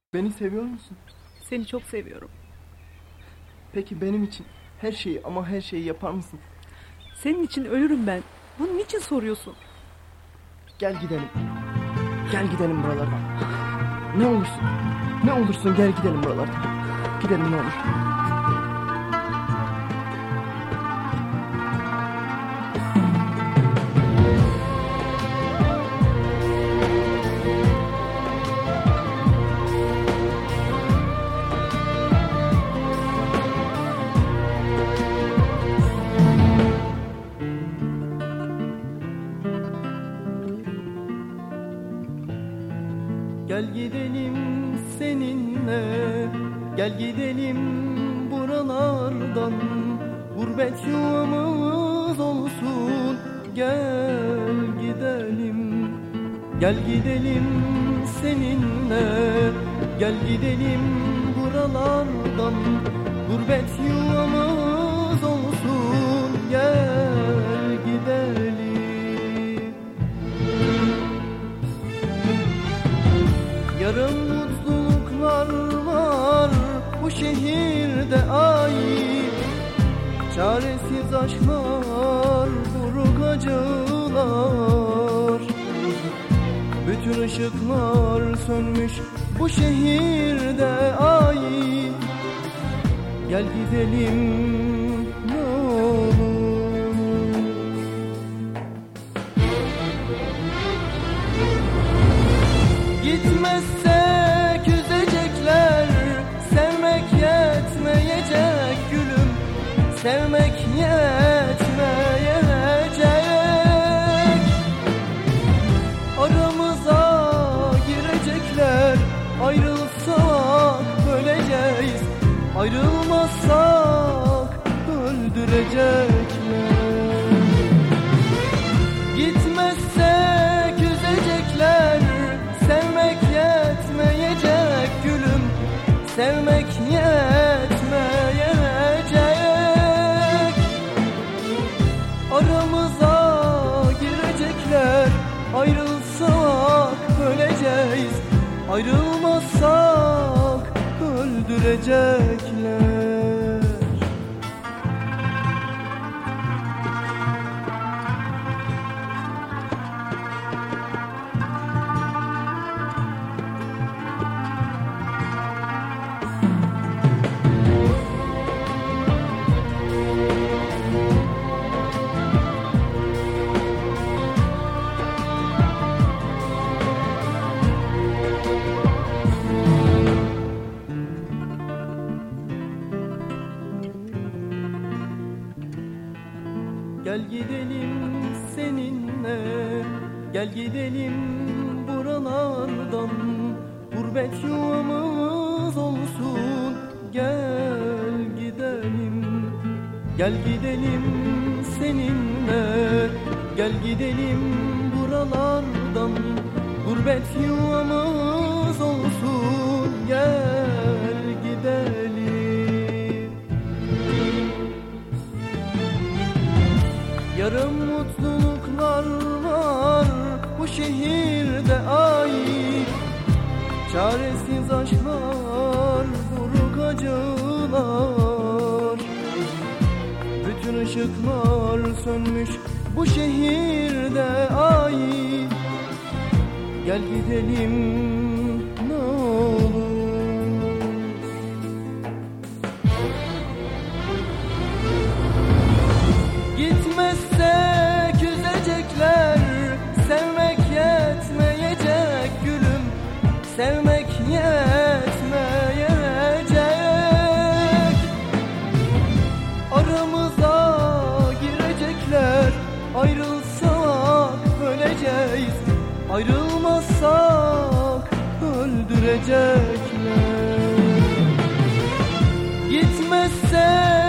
Beni seviyor musun? Seni çok seviyorum. Peki benim için her şeyi ama her şeyi yapar mısın? Senin için ölürüm ben. Bunun için soruyorsun? Gel gidelim. Gel gidelim buralardan. Ne olursun. Ne olursun gel gidelim buralardan. Gidelim ne olur. Gel gidelim seninle, gel gidelim buralardan. Gurbet yuvamız olsun, gel gidelim. Gel gidelim seninle, gel gidelim buralardan. Gurbet yuvamız olsun, gel gidelim. Yarım mutluluklar var bu şehirde ay. Çaresiz aşklar, buruk acılar. Bütün ışıklar sönmüş bu şehirde ay. Gel gidelim ne olur. Gitmezsek üzecekler, sevmek yetmeyecek gülüm, sevmek yetmeyecek. Aramıza girecekler, ayrılsak öleceğiz, ayrılmazsak öldürecekler. Gitmezsek üzecekler, sevmek yetmeyecek gülüm, sevmek yetmeyecek. Aramıza girecekler, ayrılsak öleceğiz, ayrılmazsak öldürecekler. Gel gidelim seninle, gel gidelim buralardan. Gurbet yuvamız olsun, gel gidelim. Gel gidelim seninle, gel gidelim buralardan. Gurbet yuvamız olsun, gel gidelim. Yarım mutluluklar var bu şehirde ay. Çaresiz aşklar, buruk acılar. Bütün ışıklar sönmüş bu şehirde ay. Gel gidelim ne olur. Gitmezsek üzecekler, sevmek yetmeyecek gülüm, sevmek yetmeyecek. Aramıza girecekler, ayrılsak öleceğiz, ayrılmazsak öldürecekler. Gitmezsek